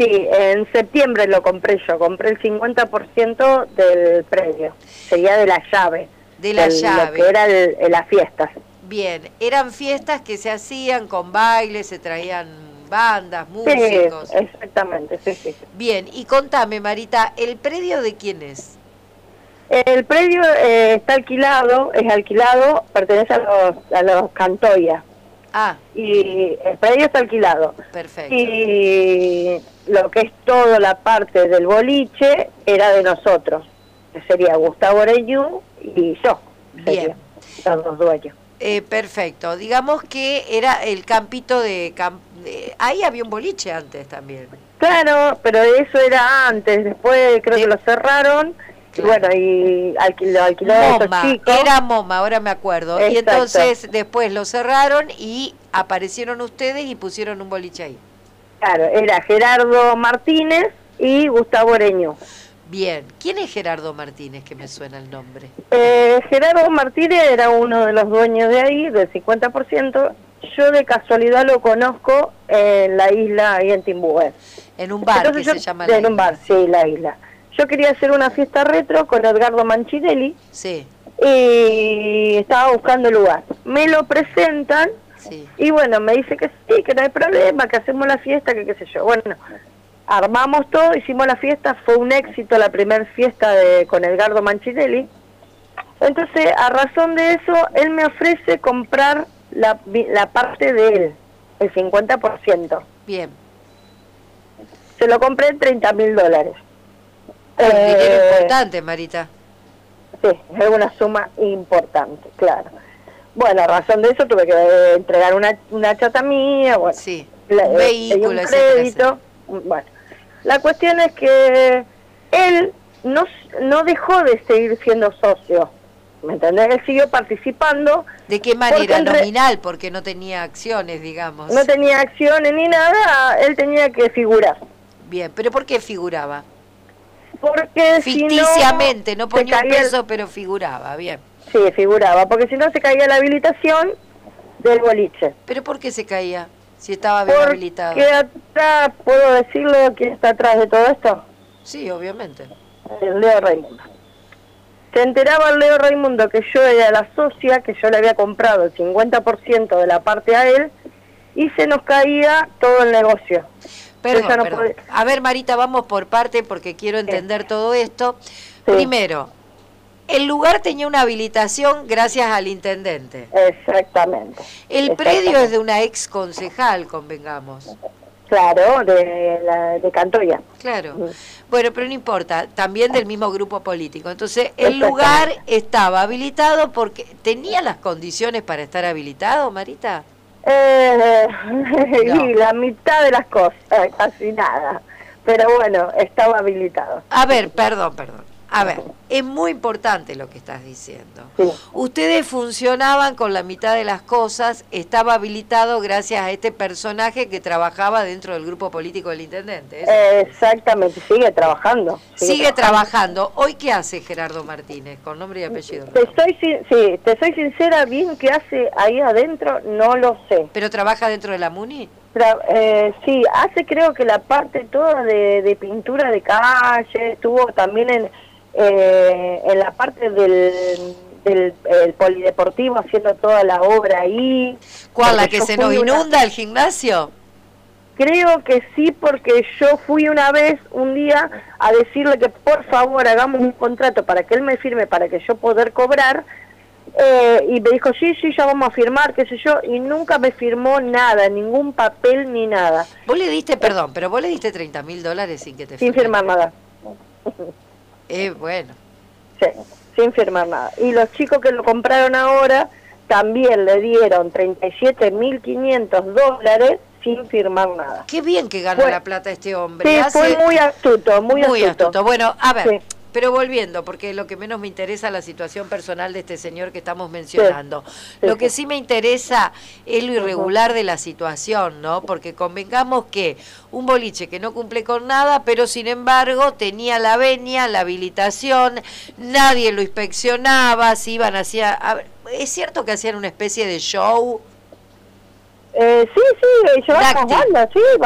Sí, en septiembre lo compré yo, compré el 50% del predio, sería de la llave. De la llave. Lo que era las fiestas. Bien, eran fiestas que se hacían con bailes, se traían bandas, músicos. Sí, exactamente, sí. Bien, y contame, Marita, ¿el predio de quién es? El predio está alquilado, pertenece a los Cantoya. Ah. Y el predio está alquilado. Perfecto. Y lo que es toda la parte del boliche era de nosotros, que sería Gustavo Oreñú y yo. Bien. Los dos dueños. Perfecto. Digamos que era el campito ahí había un boliche antes también. Claro, pero eso era antes, después creo que lo cerraron. Claro. Y bueno, y lo alquiló a esos chicos. Era MoMA, ahora me acuerdo. Exacto. Y entonces después lo cerraron y aparecieron ustedes y pusieron un boliche ahí. Claro, era Gerardo Martínez y Gustavo Oreñú. Bien. ¿Quién es Gerardo Martínez, que me suena el nombre? Gerardo Martínez era uno de los dueños de ahí, del 50%. Yo de casualidad lo conozco en la isla, ahí en Timbúes. En un bar. Entonces, que se llama la isla. En un bar, sí, la isla. Yo quería hacer una fiesta retro con Edgardo Manchinelli. Sí. Y estaba buscando lugar. Me lo presentan. Sí. Y bueno, me dice que sí, que no hay problema, que hacemos la fiesta, que qué sé yo. Bueno, armamos todo, hicimos la fiesta, fue un éxito la primera fiesta con Edgardo Manchinelli. Entonces, a razón de eso, él me ofrece comprar la parte de él, el 50%. Bien. Se lo compré en $30.000. Dinero importante, Marita. Sí, es una suma importante, claro. Bueno, a razón de eso tuve que entregar una chata mía, bueno, sí, un vehículo, un crédito. Bueno, la cuestión es que él no dejó de seguir siendo socio, ¿me entendés? Él siguió participando. ¿De qué manera? Nominal, porque no tenía acciones, digamos. No tenía acciones ni nada, él tenía que figurar. Bien, pero ¿por qué figuraba? Porque ficticiamente, no ponía un peso, pero figuraba, bien. Sí, figuraba, porque si no se caía la habilitación del boliche. ¿Pero por qué se caía? Si estaba bien habilitado. ¿Qué atrás, puedo decirlo, quién está atrás de todo esto? Sí, obviamente. El Leo Raimundo. Se enteraba el Leo Raimundo que yo era la socia, que yo le había comprado el 50% de la parte a él, y se nos caía todo el negocio. Perdón. A ver, Marita, vamos por parte porque quiero entender todo esto. Sí. Primero, el lugar tenía una habilitación gracias al intendente. Exactamente. El predio es de una ex concejal, convengamos. Claro, de Cantoya. Claro. Bueno, pero no importa, también del mismo grupo político. Entonces, el lugar estaba habilitado porque tenía las condiciones para estar habilitado, Marita. No. Y la mitad de las cosas, casi nada. Pero bueno, estaba habilitado. A ver, perdón. A ver, es muy importante lo que estás diciendo. Sí. Ustedes funcionaban con la mitad de las cosas, estaba habilitado gracias a este personaje que trabajaba dentro del grupo político del intendente. Exactamente, sigue trabajando. Sigue trabajando. ¿Hoy qué hace Gerardo Martínez? Con nombre y apellido. Te soy sincera, bien qué hace ahí adentro, no lo sé. ¿Pero trabaja dentro de la MUNI? Sí, hace creo que la parte toda de pintura de calle, estuvo también en la parte del polideportivo haciendo toda la obra ahí. ¿Cuál, la que se nos inunda el gimnasio? Creo que sí, porque yo fui un día a decirle que por favor hagamos un contrato para que él me firme, para que yo poder cobrar, y me dijo, sí, ya vamos a firmar, qué sé yo, y nunca me firmó nada, ningún papel ni nada. Vos le diste, perdón, pero vos le diste $30.000 sin que te firme. Sin firmar nada. Bueno. Sí, sin firmar nada. Y los chicos que lo compraron ahora también le dieron $37.500 sin firmar nada. Qué bien que gana la plata este hombre. Sí, fue muy astuto, muy astuto. Bueno, a ver, sí. Pero volviendo, porque lo que menos me interesa es la situación personal de este señor que estamos mencionando. Sí. Lo que sí me interesa es lo irregular de la situación, ¿no? Porque convengamos que un boliche que no cumple con nada, pero sin embargo tenía la venia, la habilitación, nadie lo inspeccionaba, si iban hacia... ¿Es cierto que hacían una especie de show? Sí, llevamos bandas, sí,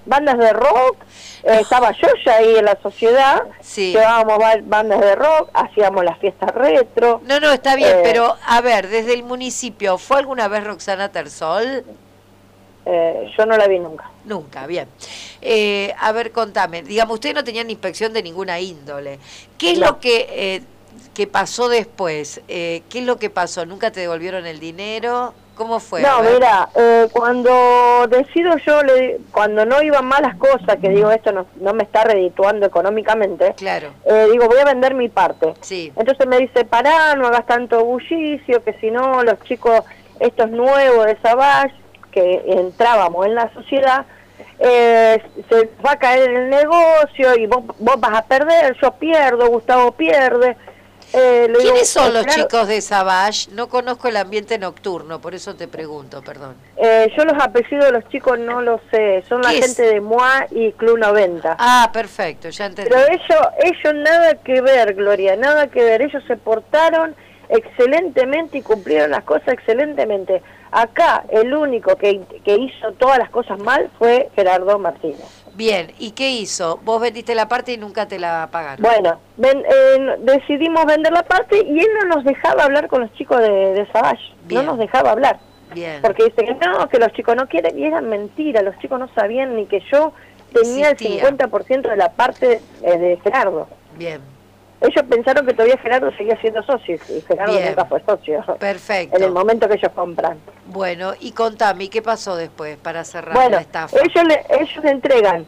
bandas de rock, estaba yo ya ahí en la sociedad, Sí. llevábamos bandas de rock, hacíamos las fiestas retro. No, no, está bien, pero a ver, desde el municipio, ¿fue alguna vez Roxana Tersol? Yo no la vi nunca. Nunca, bien. A ver, contame, digamos, usted no tenía ni inspección de ninguna índole. ¿Qué es No. lo que pasó después? ¿Qué es lo que pasó? ¿Nunca te devolvieron el dinero? ¿Cómo fue? No, mira, cuando decido yo, cuando no iban mal las cosas, que digo esto no me está redituando económicamente, Claro. digo voy a vender mi parte. Sí. Entonces me dice, pará, no hagas tanto bullicio, que si no los chicos, estos nuevos de Savage, que entrábamos en la sociedad, se va a caer en el negocio y vos vas a perder, yo pierdo, Gustavo pierde. ¿Quiénes son los chicos de Savage? No conozco el ambiente nocturno, por eso te pregunto, perdón. Yo los apellidos de los chicos no los sé, son la gente de MOA y Club 90. Ah, perfecto, ya entendí. Pero ellos nada que ver, Gloria, nada que ver. Ellos se portaron excelentemente y cumplieron las cosas excelentemente. Acá el único que hizo todas las cosas mal fue Gerardo Martínez. Bien, ¿y qué hizo? Vos vendiste la parte y nunca te la pagaron. Bueno, decidimos vender la parte y él no nos dejaba hablar con los chicos de Savage. Bien. No nos dejaba hablar. Bien. Porque dice que no, que los chicos no quieren, y era mentira, los chicos no sabían ni que yo tenía Existía. el 50% de la parte de Gerardo. Bien. Ellos pensaron que todavía Gerardo seguía siendo socio, y Gerardo Bien. nunca fue socio. Perfecto. En el momento que ellos compran. Bueno, y contame, ¿y qué pasó después para cerrar Bueno, la estafa? ellos le entregan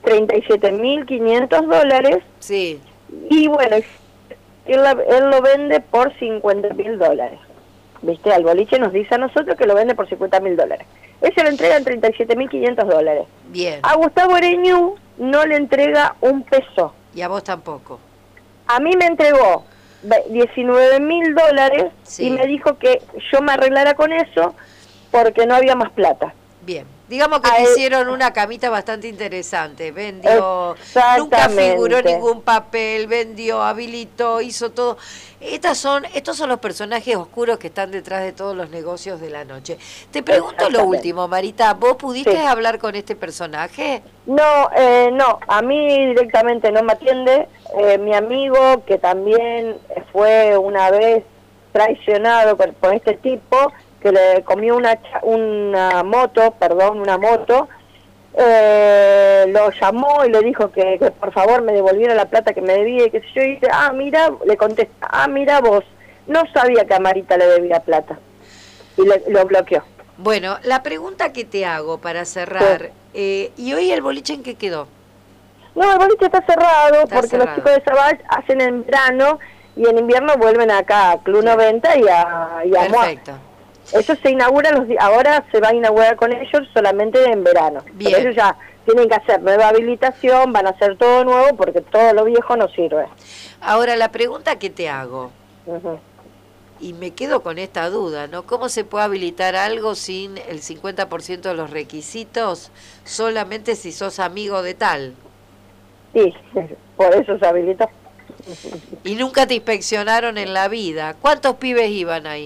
$37.500, Sí, y bueno, él lo vende por $50.000. ¿Viste? Al boliche nos dice a nosotros que lo vende por $50.000. Ese le entregan $37.500. bien. A Gustavo Ereñú no le entrega un peso. Y a vos tampoco. A mí me entregó $19.000 Sí. y me dijo que yo me arreglara con eso porque no había más plata. Bien. Digamos que A te él- hicieron una camita bastante interesante. Vendió, Exactamente. nunca figuró ningún papel, vendió, habilitó, hizo todo. Estos son los personajes oscuros que están detrás de todos los negocios de la noche. Te pregunto lo Exactamente. último, Marita, ¿vos pudiste Sí. hablar con este personaje? No, no, a mí directamente no me atiende. Mi amigo, que también fue una vez traicionado por este tipo, que le comió una moto, lo llamó y le dijo que por favor me devolviera la plata que me debía y qué sé yo, y dice, le contesta, mira vos, no sabía que a Marita le debía plata. Y lo bloqueó. Bueno, la pregunta que te hago para cerrar, ¿y hoy el boliche en qué quedó? No, el boliche está cerrado porque cerrado. los chicos de Savage hacen en verano y en invierno vuelven acá a Club 90 y a MOA. Perfecto. Eso se inaugura, ahora se va a inaugurar con ellos solamente en verano. Bien. Pero ellos ya tienen que hacer nueva habilitación, van a hacer todo nuevo porque todo lo viejo no sirve. Ahora, la pregunta que te hago, Ujú. y me quedo con esta duda, ¿no? ¿Cómo se puede habilitar algo sin el 50% de los requisitos solamente si sos amigo de tal? Sí, por eso se habilitó. Y nunca te inspeccionaron en la vida. ¿Cuántos pibes iban ahí?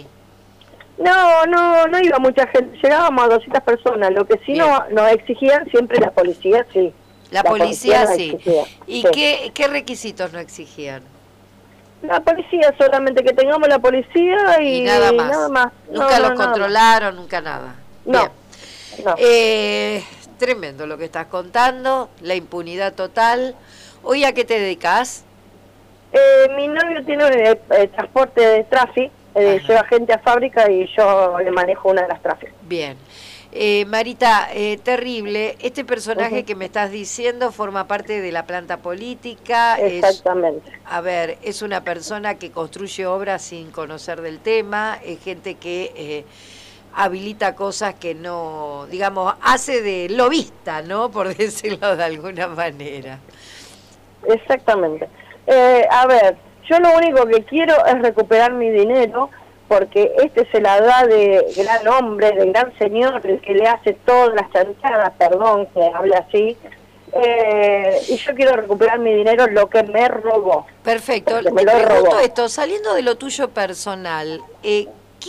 No iba mucha gente, llegábamos a 200 personas, lo que sí Bien. nos exigían siempre la policía, sí. La policía nos sí. exigía, ¿Y sí. qué requisitos no exigían? La policía, solamente que tengamos la policía y nada más. Nunca Nunca los controlaron, nunca nada. No, Bien. no. Tremendo lo que estás contando, la impunidad total. ¿Hoy a qué te dedicas? Mi novio tiene transporte de tráfico, lleva gente a fábrica y yo le manejo una de las tráficas. Bien. Marita, terrible. Este personaje Ujú. que me estás diciendo forma parte de la planta política. Exactamente. Es una persona que construye obras sin conocer del tema, es gente que habilita cosas que no, digamos, hace de lobista, ¿no? Por decirlo de alguna manera. Exactamente. A ver, yo lo único que quiero es recuperar mi dinero, porque este se la da de gran hombre, de gran señor, el que le hace todas las chanchadas, perdón que hable así, y yo quiero recuperar mi dinero, lo que me robó. Perfecto. Porque Te me lo pregunto robó. esto, saliendo de lo tuyo personal, ¿qué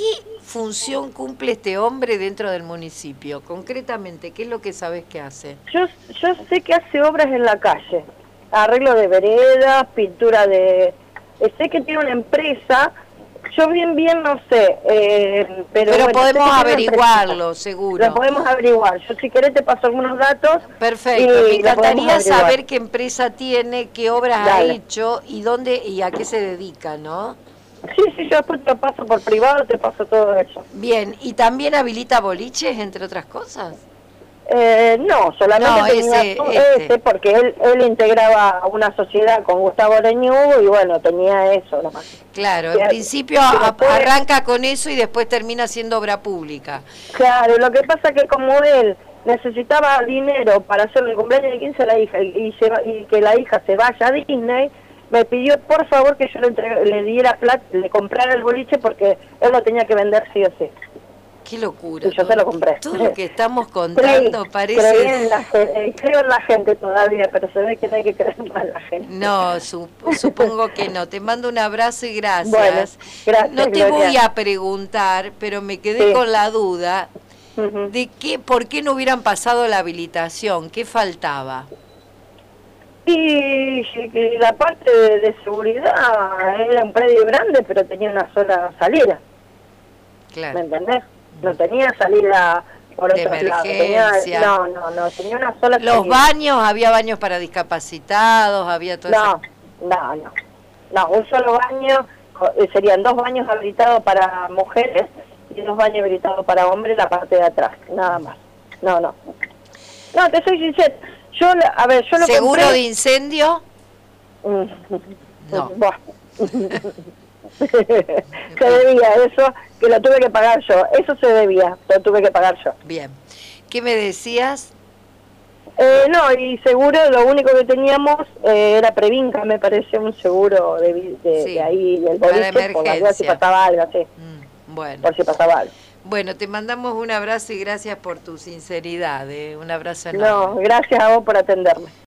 función cumple este hombre dentro del municipio? Concretamente, ¿qué es lo que sabes que hace? Yo sé que hace obras en la calle, arreglo de veredas, pintura de... sé que tiene una empresa, yo bien no sé, pero bueno, podemos averiguarlo, seguro. Lo podemos averiguar. Yo si querés te paso algunos datos. Perfecto, me encantaría saber qué empresa tiene, qué obras ha hecho y dónde y a qué se dedica, ¿no? Sí, yo después te paso por privado, te paso todo eso. Bien, ¿y también habilita boliches, entre otras cosas? No, solamente tenía porque él integraba una sociedad con Gustavo Leñú y bueno, tenía eso nomás. Claro, en principio arranca con eso y después termina siendo obra pública. Claro, lo que pasa que como él necesitaba dinero para hacer el cumpleaños de 15 a la hija y que la hija se vaya a Disney, me pidió por favor que yo le diera plata, le comprara el boliche porque él lo tenía que vender sí o sí. Qué locura. Y yo se lo compré. Todo lo que estamos contando parece... creo en la gente todavía, pero se ve que no hay que creer más en la gente. No, supongo que no. Te mando un abrazo y gracias. Bueno, gracias, no te voy a preguntar, pero me quedé con la duda de por qué no hubieran pasado la habilitación, qué faltaba. Y la parte de seguridad era un predio grande, pero tenía una sola salida. Claro. ¿Me entendés? No tenía salida por otro lado. Tenía una sola salida. Los baños, había baños para discapacitados, había todo eso. No, un solo baño, serían 2 baños habilitados para mujeres y 2 baños habilitados para hombres en la parte de atrás, nada más. No, te soy sincera. Yo lo ¿Seguro compré... de incendio? No. Se debía eso, que lo tuve que pagar yo. Eso se debía, lo tuve que pagar yo. Bien. ¿Qué me decías? No, y seguro lo único que teníamos era Previnca, me parece, un seguro de ahí, del boliche, por si pasaba algo, sí. Bueno. Por si pasaba algo. Bueno, te mandamos un abrazo y gracias por tu sinceridad, un abrazo enorme. No, gracias a vos por atenderme.